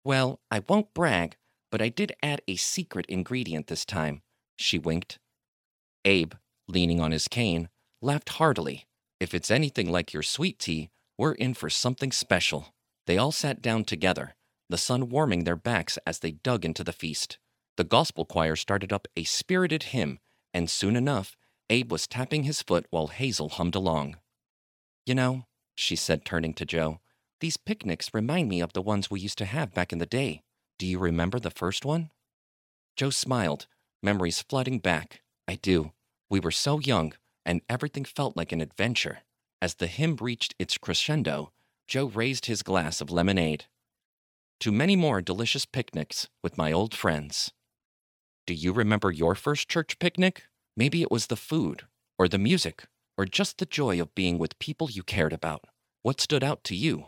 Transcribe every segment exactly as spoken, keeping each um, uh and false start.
Well, I won't brag, but I did add a secret ingredient this time, she winked. Abe, leaning on his cane, laughed heartily. If it's anything like your sweet tea, we're in for something special. They all sat down together, the sun warming their backs as they dug into the feast. The gospel choir started up a spirited hymn, and soon enough, Abe was tapping his foot while Hazel hummed along. You know, she said, turning to Joe, these picnics remind me of the ones we used to have back in the day. Do you remember the first one? Joe smiled, memories flooding back. I do. We were so young, and everything felt like an adventure. As the hymn reached its crescendo, Joe raised his glass of lemonade. To many more delicious picnics with my old friends. Do you remember your first church picnic? Maybe it was the food, or the music, or just the joy of being with people you cared about. What stood out to you?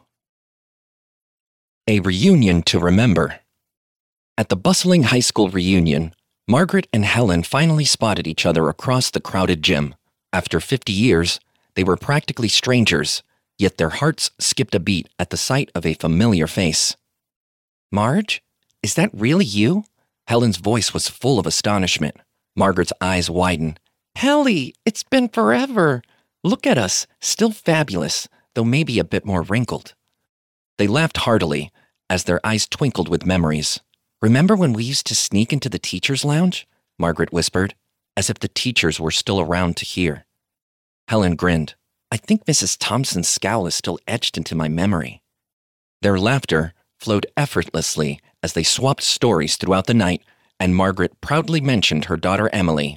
A reunion to remember. At the bustling high school reunion, Margaret and Helen finally spotted each other across the crowded gym. After fifty years, they were practically strangers, yet their hearts skipped a beat at the sight of a familiar face. Marge? Is that really you? Helen's voice was full of astonishment. Margaret's eyes widened. Helly, it's been forever. Look at us, still fabulous, though maybe a bit more wrinkled. They laughed heartily as their eyes twinkled with memories. Remember when we used to sneak into the teacher's lounge? Margaret whispered, as if the teachers were still around to hear. Helen grinned. I think Missus Thompson's scowl is still etched into my memory. Their laughter flowed effortlessly as they swapped stories throughout the night, and Margaret proudly mentioned her daughter Emily.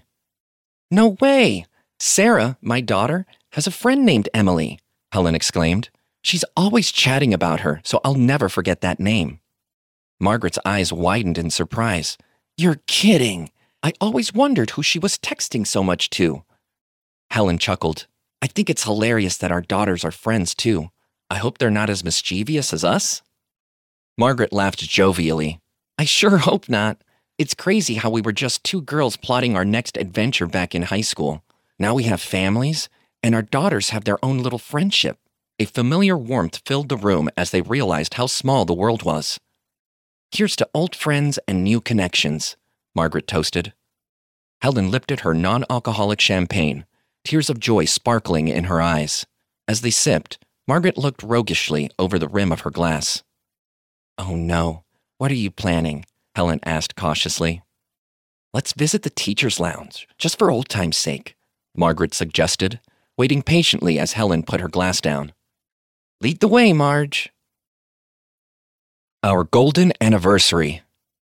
No way! Sarah, my daughter, has a friend named Emily, Helen exclaimed. She's always chatting about her, so I'll never forget that name. Margaret's eyes widened in surprise. You're kidding! I always wondered who she was texting so much to. Helen chuckled. I think it's hilarious that our daughters are friends, too. I hope they're not as mischievous as us. Margaret laughed jovially. I sure hope not. It's crazy how we were just two girls plotting our next adventure back in high school. Now we have families, and our daughters have their own little friendship. A familiar warmth filled the room as they realized how small the world was. Here's to old friends and new connections, Margaret toasted. Helen lifted her non-alcoholic champagne, tears of joy sparkling in her eyes. As they sipped, Margaret looked roguishly over the rim of her glass. Oh no, what are you planning? Helen asked cautiously. Let's visit the teacher's lounge, just for old time's sake, Margaret suggested, waiting patiently as Helen put her glass down. Lead the way, Marge. Our golden anniversary.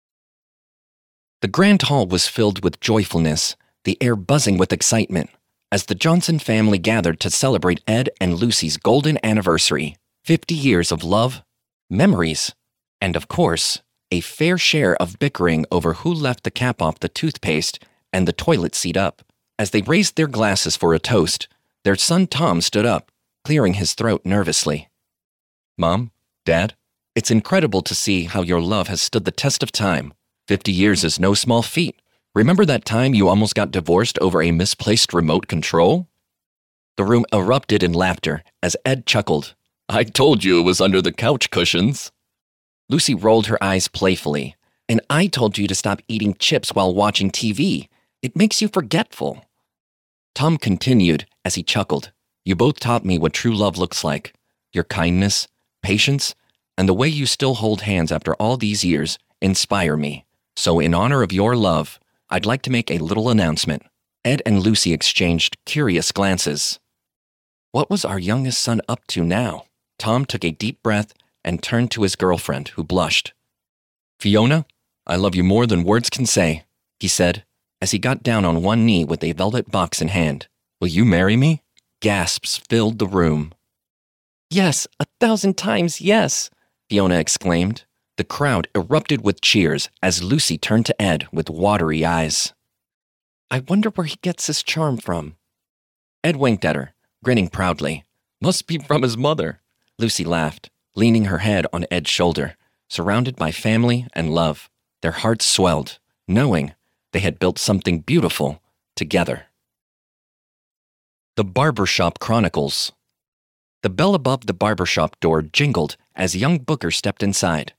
The grand hall was filled with joyfulness, the air buzzing with excitement, as the Johnson family gathered to celebrate Ed and Lucy's golden anniversary, fifty years of love, memories, and of course, a fair share of bickering over who left the cap off the toothpaste and the toilet seat up. As they raised their glasses for a toast, their son Tom stood up, clearing his throat nervously. Mom, Dad, it's incredible to see how your love has stood the test of time. Fifty years is no small feat. Remember that time you almost got divorced over a misplaced remote control? The room erupted in laughter as Ed chuckled. I told you it was under the couch cushions. Lucy rolled her eyes playfully. And I told you to stop eating chips while watching T V. It makes you forgetful. Tom continued as he chuckled. You both taught me what true love looks like. Your kindness, patience, and the way you still hold hands after all these years inspire me. So in honor of your love, I'd like to make a little announcement. Ed and Lucy exchanged curious glances. What was our youngest son up to now? Tom took a deep breath and turned to his girlfriend, who blushed. Fiona, I love you more than words can say, he said, as he got down on one knee with a velvet box in hand. Will you marry me? Gasps filled the room. Yes, a thousand times yes, Fiona exclaimed. The crowd erupted with cheers as Lucy turned to Ed with watery eyes. I wonder where he gets his charm from. Ed winked at her, grinning proudly. Must be from his mother. Lucy laughed, leaning her head on Ed's shoulder, surrounded by family and love. Their hearts swelled, knowing they had built something beautiful together. The Barbershop Chronicles. The bell above the barbershop door jingled as young Booker stepped inside.